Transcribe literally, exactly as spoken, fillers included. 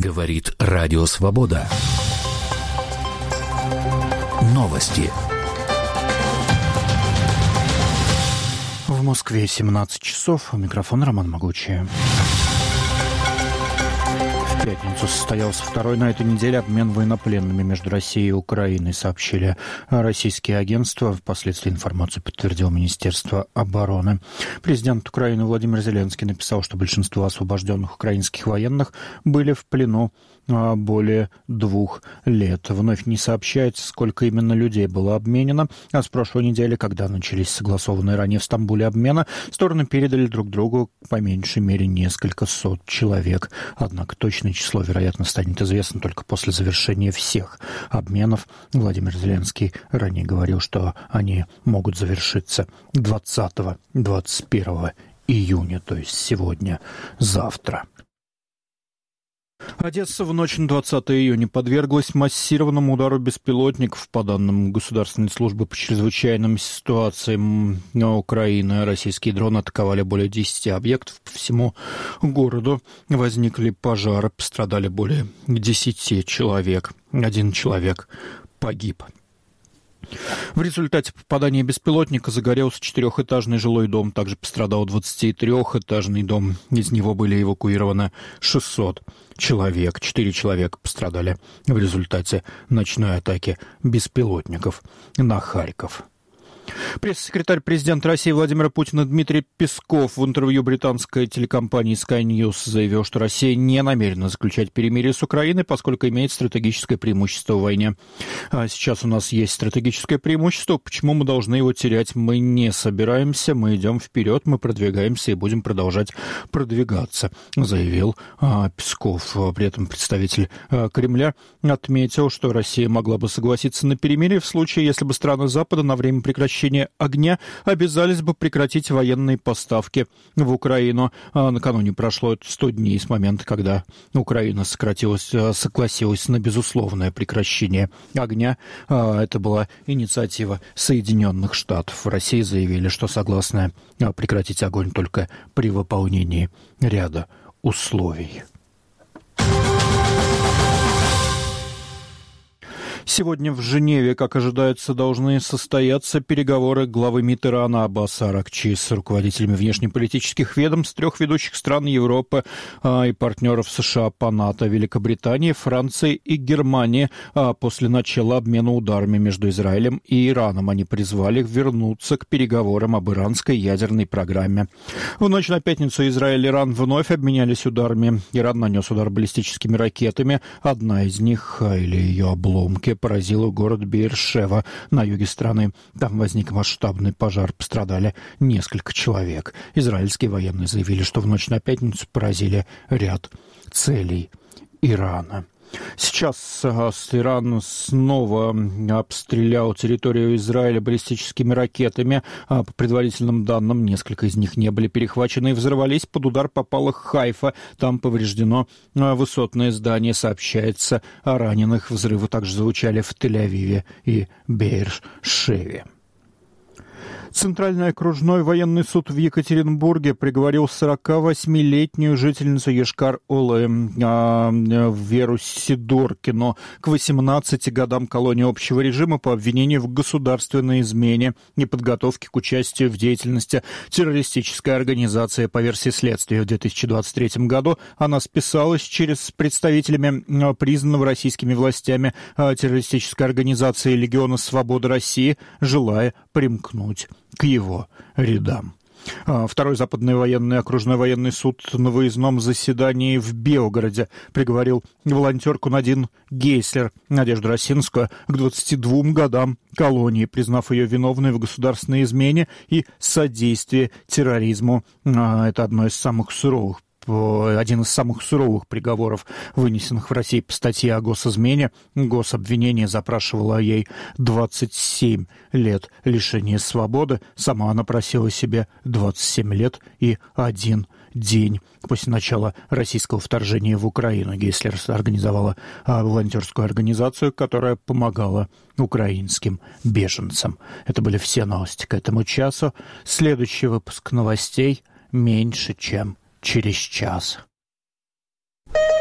Говорит Радио Свобода. Новости. В Москве семнадцать часов. У микрофона Роман Могучий. В пятницу состоялся второй на этой неделе обмен военнопленными между Россией и Украиной, сообщили российские агентства. Впоследствии информацию подтвердило Министерство обороны. Президент Украины Владимир Зеленский написал, что большинство освобожденных украинских военных были в плену более двух лет. Вновь не сообщается, сколько именно людей было обменено. А с прошлой недели, когда начались согласованные ранее в Стамбуле обмены, стороны передали друг другу по меньшей мере несколько сот человек. Однако точное число, вероятно, станет известно только после завершения всех обменов. Владимир Зеленский ранее говорил, что они могут завершиться двадцатого — двадцать первого июня, то есть сегодня, завтра. Одесса в ночь на двадцатое июня подверглась массированному удару беспилотников. По данным Государственной службы по чрезвычайным ситуациям Украины, российские дроны атаковали более десяти объектов по всему городу. Возникли пожары, пострадали более десяти человек. Один человек погиб. В результате попадания беспилотника загорелся четырехэтажный жилой дом. Также пострадал двадцатитрёхэтажный дом. Из него были эвакуированы шестьсот человек. Четыре человека пострадали в результате ночной атаки беспилотников на Харьков. Пресс-секретарь президента России Владимира Путина Дмитрий Песков в интервью британской телекомпании Sky News заявил, что Россия не намерена заключать перемирие с Украиной, поскольку имеет стратегическое преимущество в войне. А сейчас у нас есть стратегическое преимущество, почему мы должны его терять? Мы не собираемся, мы идем вперед, мы продвигаемся и будем продолжать продвигаться, заявил а, Песков. При этом представитель а, Кремля отметил, что Россия могла бы согласиться на перемирие в случае, если бы страны Запада на время прекращения огня обязались бы прекратить военные поставки в Украину. А накануне прошло сто дней с момента, когда Украина сократилась, согласилась на безусловное прекращение огня. А это была инициатива Соединенных Штатов. В России заявили, что согласны прекратить огонь только при выполнении ряда условий. Сегодня в Женеве, как ожидается, должны состояться переговоры главы МИД Ирана Аббаса Аракчи с руководителями внешнеполитических ведомств трех ведущих стран Европы а, и партнеров США по НАТО, Великобритании, Франции и Германии. А после начала обмена ударами между Израилем и Ираном они призвали вернуться к переговорам об иранской ядерной программе. В ночь на пятницу Израиль и Иран вновь обменялись ударами. Иран нанес удар баллистическими ракетами. Одна из них, или ее обломки, поразила город Беэр-Шева на юге страны. Там возник масштабный пожар, пострадали несколько человек. Израильские военные заявили, что в ночь на пятницу поразили ряд целей Ирана. Сейчас Иран снова обстрелял территорию Израиля баллистическими ракетами. По предварительным данным, несколько из них не были перехвачены и взорвались. Под удар попала Хайфа. Там повреждено высотное здание. Сообщается о раненых. Взрывы также звучали в Тель-Авиве и Беэр-Шеве. Центральный окружной военный суд в Екатеринбурге приговорил сорокавосьмилетнюю жительницу Йошкар-Олы Веру Сидоркину к восемнадцати годам колонии общего режима по обвинению в государственной измене и подготовке к участию в деятельности террористической организации. По версии следствия, в две тысячи двадцать третьем году она списалась через представителями признанного российскими властями террористической организации Легиона Свободы России, желая примкнуть к его рядам. Второй западный военный окружной военный суд на выездном заседании в Белгороде приговорил волонтерку Надин Гейслер, Надежду Росинскую, к двадцати двум годам колонии, признав ее виновной в государственной измене и содействии терроризму. Это одно из самых суровых один из самых суровых приговоров, вынесенных в России по статье о госизмене. Гособвинение запрашивало ей двадцать семь лет лишения свободы. Сама она просила себе двадцать семь лет и один день. После начала российского вторжения в Украину Гейслер организовала волонтерскую организацию, которая помогала украинским беженцам. Это были все новости к этому часу. Следующий выпуск новостей меньше, чем через час.